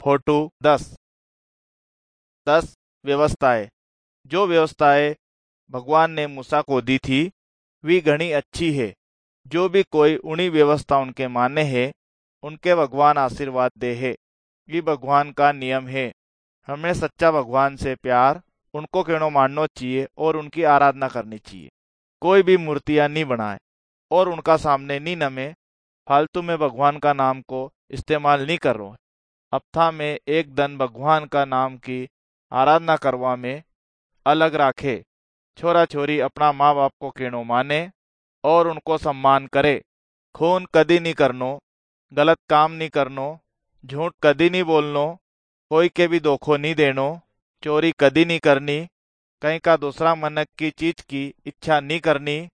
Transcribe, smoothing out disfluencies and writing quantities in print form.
Photo 10 व्यवस्थाएं। जो व्यवस्थाएं भगवान ने मूसा को दी थी वे घनी अच्छी है। जो भी कोई उन्हीं व्यवस्था उनके माने है उनके भगवान आशीर्वाद दे है। ये भगवान का नियम है। हमें सच्चा भगवान से प्यार उनको केनो मानना चाहिए और उनकी आराधना करनी चाहिए। कोई भी मूर्तियां नहीं बनाए और उनका सामने नहीं नमे। फालतू में भगवान का नाम को इस्तेमाल नहीं करो। हफ्ता में एक दिन भगवान का नाम की आराधना करवा में अलग राखे। छोरा छोरी अपना माँ बाप को केनो माने और उनको सम्मान करे। खून कदी नहीं करनो, गलत काम नहीं करनो, झूठ कदी नहीं बोलनो, कोई के भी धोखो नहीं देनो, चोरी कदी नहीं करनी, कहीं का दूसरा मनक की चीज की इच्छा नहीं करनी,